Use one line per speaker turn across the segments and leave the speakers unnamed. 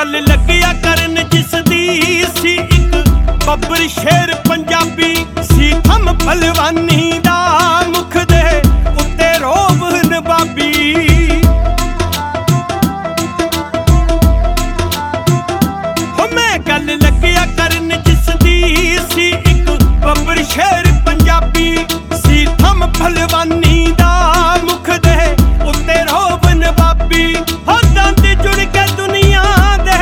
गल लगिया करन जिसदी सी इक बब्बर शेर पंजाबी सी थम भलवानी दा मुख दे उत्ते रोब नवाबी। हो मैं गल लगिया करन जिसदी सी इक बब्बर शेर पंजाबी सी थम भलवानी दा मुख दे उत्ते रोब नवाबी। हो दंद जुड़ के दुनिया दे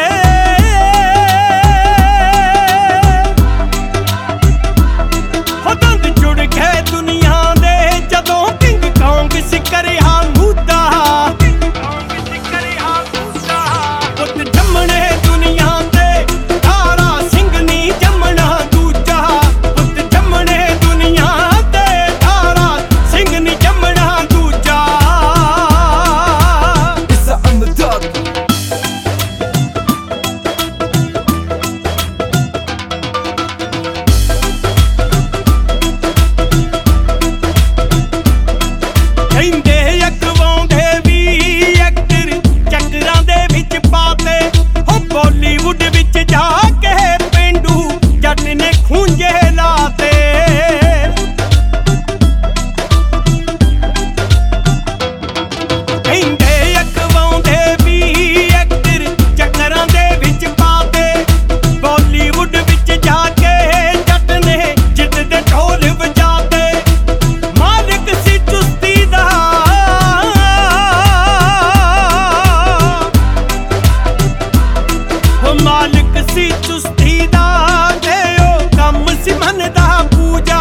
हो दंद जुड़ के दुनिया दे जदों किंग कॉन्ग सिकरिया मूदा पुत जमने दुनिया ते तारा सिंह नी जमना दूजा। पुत जमने दुनिया ते तारा सिंह नी जमना दूजा।
It's the underdog.
ਕਹਿੰਦੇ ਅਕਵਾਉਂਦੇ ਵੀ ਐਕਟਰ ਚੱਕਰਾਂ ਦੇ ਵਿੱਚ ਪਾਤੇ ਹੋ ਬਾਲੀਵੁੱਡ ਵਿੱਚ ਜਾ ਕੇ ਪਿੰਡੂ ਜੱਟ ਨੇ ਖੂੰਜੇ ਲਾਤੇ। ਕਹਿੰਦੇ ਅਕਵਾਉਂਦੇ ਵੀ ਐਕਟਰ ਚੱਕਰਾਂ ਦੇ ਵਿੱਚ ਪਾਤੇ ਬਾਲੀਵੁੱਡ ਵਿੱਚ ਜਾ ਕੇ ਜੱਟ ਨੇ ਜਿੱਤ ਦੇ ਢੋਲ ਵਜਾਤੇ। ਮਾਲਕ ਸੀ ਚੁਸਤੀ ਦਾ ਹੋ ਮਾਲਕ ਸੀ ਚੁਸਤੀ ਦਾ ਤੇ ਉਹ ਕੰਮ ਸੀ ਮਨ ਦਾ ਪੂਜਾ।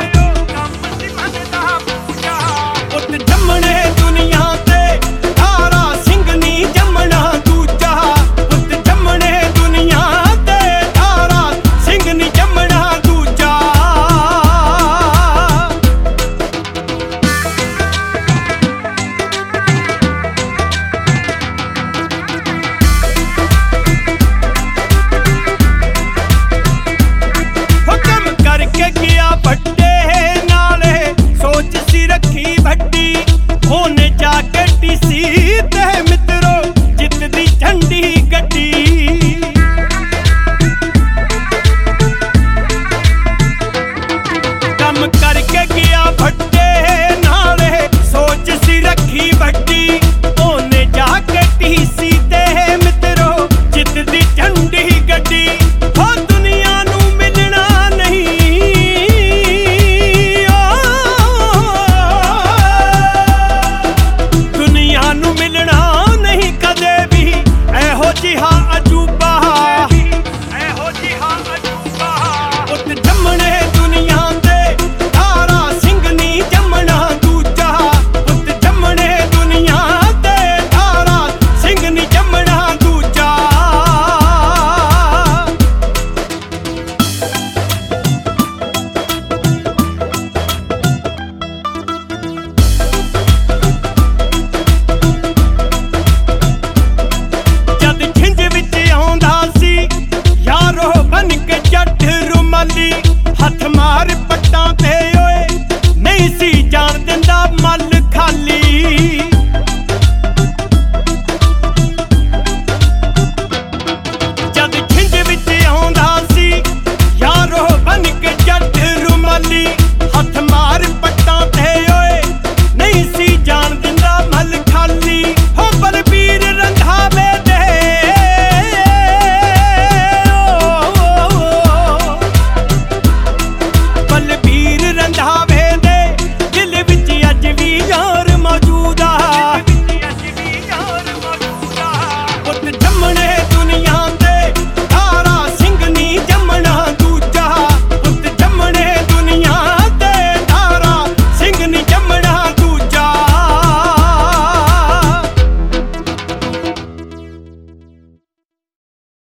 ਪੁੱਤ ਜੰਮਣੇ ਦੁਨੀਆ ਤੇ ਤਾਰਾ ਸਿੰਘ ਨੀ ਜੰਮਣਾ ਦੂਜਾ। ਪੁੱਤ ਜੰਮਣੇ ਦੁਨੀਆ ਤੇ ਤਾਰਾ ਸਿੰਘ ਨੀ ਜੰਮਣਾ ਦੂਜਾ। ਹੋ ਕੰਮ ਕਰਕੇ ਗਿਆ ਵੱਡੇ ਨਾਲੇ ਸੋਚ ਸੀ ਰੱਖੀ ਵੱਡੀ। ਉਹਨੇ ਜਾ ਕੇ ਟੀਸੀ ਤੇ ਮਿੱਤਰੋ ਜਿੱਤ ਦੀ ਝੰਡੀ ਗੱਡੀ। ਕੰਮ ਕਰਕੇ ਗਿਆ ਵੱਡੇ ਨਾਲੇ ਸੋਚ ਸੀ ਰੱਖੀ ਵੱਡੀ। ਉਹਨੇ ਜਾ ਕੇ ਟੀਸੀ ਤੇ ਮਿੱਤਰੋ ਜਿੱਤ ਦੀ ਝੰਡੀ ਗੱਡੀ। ਹੋ ਦੁਨੀਆ ਨੂੰ ਮਿਲਣਾ ਨਹੀਂ ਦੁਨੀਆ ਨੂੰ ਮਿਲਣਾ ਨਹੀਂ ਕਦੇ ਵੀ ਇਹੋ ਜਿਹਾ ਅਜੂਬਾ। ਪੁੱਤ ਜੰਮਣੇ ਦੁਨੀਆ ਤੇ ਤਾਰਾ ਸਿੰਘ ਨੀ ਜੰਮਣਾ ਦੂਜਾ। ਪੁੱਤ ਜੰਮਣੇ ਦੁਨੀਆ ਤੇ ਤਾਰਾ ਸਿੰਘ ਨੀ ਜੰਮਣਾ ਦੂਜਾ। ਜਦ ਛਿੰਝ ਵਿੱਚ ਆਉਂਦਾ ਸੀ ਯਾਰੋ ਬਣ ਕੇ ਜੱਟ ਰੁਮਾਲੀ।